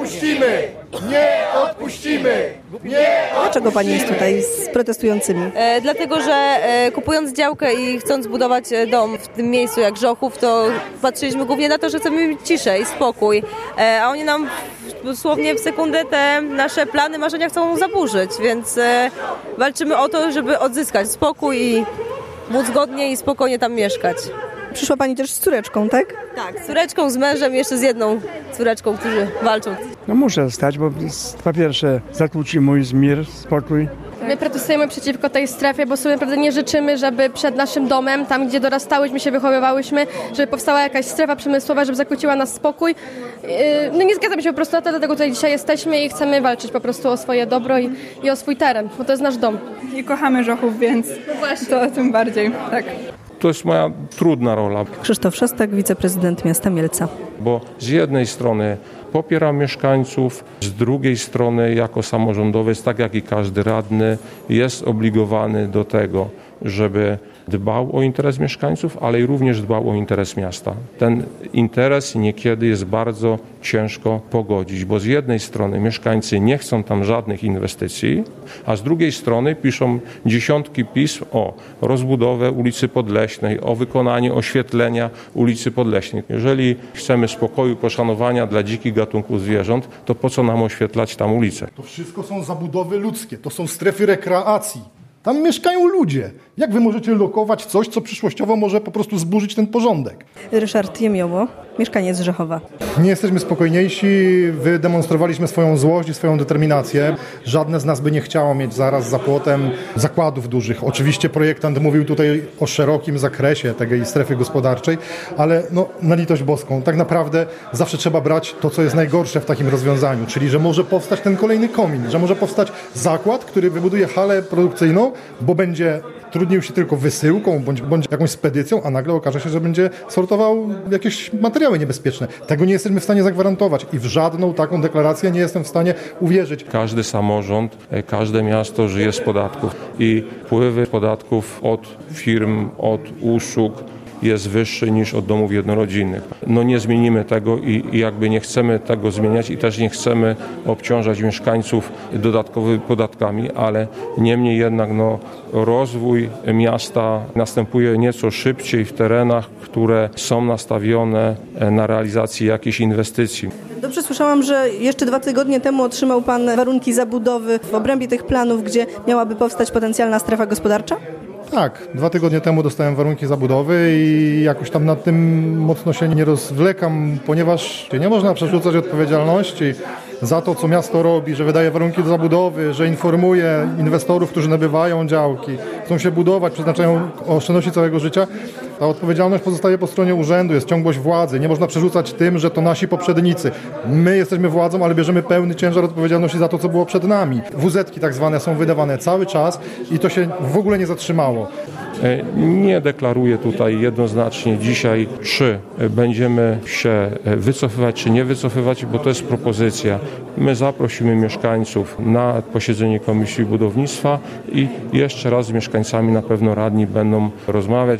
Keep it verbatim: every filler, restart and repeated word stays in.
odpuścimy! Nie odpuścimy! Nie! Dlaczego pani jest tutaj z protestującymi? E, dlatego, że e, kupując działkę i chcąc budować e, dom w tym miejscu jak Żochów, to patrzyliśmy głównie na to, że chcemy mieć ciszę i spokój, e, a oni nam dosłownie w sekundę te nasze plany, marzenia chcą zaburzyć, więc e, walczymy o to, żeby odzyskać spokój i móc godnie i spokojnie tam mieszkać. Przyszła pani też z córeczką, tak? Tak, z córeczką, z mężem i jeszcze z jedną córeczką, którzy walczą. No muszę stać, bo po pierwsze zakłóci mój zmir, spokój. My protestujemy przeciwko tej strefie, bo sobie naprawdę nie życzymy, żeby przed naszym domem, tam gdzie dorastałyśmy, się wychowywałyśmy, żeby powstała jakaś strefa przemysłowa, żeby zakłóciła nas spokój. No nie zgadzamy się po prostu na to, dlatego tutaj dzisiaj jesteśmy i chcemy walczyć po prostu o swoje dobro i, i o swój teren, bo to jest nasz dom. I kochamy Żochów, więc to tym bardziej, tak. To jest moja trudna rola. Krzysztof Szostak, wiceprezydent miasta Mielca. Bo z jednej strony popieram mieszkańców, z drugiej strony jako samorządowiec, tak jak i każdy radny, jest obligowany do tego, żeby dbał o interes mieszkańców, ale i również dbał o interes miasta. Ten interes niekiedy jest bardzo ciężko pogodzić, bo z jednej strony mieszkańcy nie chcą tam żadnych inwestycji, a z drugiej strony piszą dziesiątki pism o rozbudowę ulicy Podleśnej, o wykonanie oświetlenia ulicy Podleśnej. Jeżeli chcemy spokoju, poszanowania dla dzikich gatunków zwierząt, to po co nam oświetlać tam ulicę? To wszystko są zabudowy ludzkie, to są strefy rekreacji. Tam mieszkają ludzie. Jak wy możecie lokować coś, co przyszłościowo może po prostu zburzyć ten porządek? Ryszard Jemioło, mieszkaniec Rzechowa. Nie jesteśmy spokojniejsi, wydemonstrowaliśmy swoją złość i swoją determinację. Żadne z nas by nie chciało mieć zaraz za płotem zakładów dużych. Oczywiście projektant mówił tutaj o szerokim zakresie tej strefy gospodarczej, ale no, na litość boską, tak naprawdę zawsze trzeba brać to, co jest najgorsze w takim rozwiązaniu, czyli że może powstać ten kolejny komin, że może powstać zakład, który wybuduje halę produkcyjną, bo będzie trudnił się tylko wysyłką bądź, bądź jakąś spedycją, a nagle okaże się, że będzie sortował jakieś materiały niebezpieczne. Tego nie jesteśmy w stanie zagwarantować i w żadną taką deklarację nie jestem w stanie uwierzyć. Każdy samorząd, każde miasto żyje z podatków i wpływy podatków od firm, od usług jest wyższy niż od domów jednorodzinnych. No nie zmienimy tego i, i jakby nie chcemy tego zmieniać i też nie chcemy obciążać mieszkańców dodatkowymi podatkami, ale niemniej jednak no, rozwój miasta następuje nieco szybciej w terenach, które są nastawione na realizację jakichś inwestycji. Dobrze słyszałam, że jeszcze dwa tygodnie temu otrzymał pan warunki zabudowy w obrębie tych planów, gdzie miałaby powstać potencjalna strefa gospodarcza? Tak, dwa tygodnie temu dostałem warunki zabudowy i jakoś tam nad tym mocno się nie rozwlekam, ponieważ nie można przerzucać odpowiedzialności za to, co miasto robi, że wydaje warunki do zabudowy, że informuje inwestorów, którzy nabywają działki, chcą się budować, przeznaczają oszczędności całego życia. Ta odpowiedzialność pozostaje po stronie urzędu, jest ciągłość władzy. Nie można przerzucać tym, że to nasi poprzednicy. My jesteśmy władzą, ale bierzemy pełny ciężar odpowiedzialności za to, co było przed nami. W zetki tak zwane są wydawane cały czas i to się w ogóle nie zatrzymało. Nie deklaruję tutaj jednoznacznie dzisiaj, czy będziemy się wycofywać, czy nie wycofywać, bo to jest propozycja. My zaprosimy mieszkańców na posiedzenie Komisji Budownictwa i jeszcze raz z mieszkańcami na pewno radni będą rozmawiać.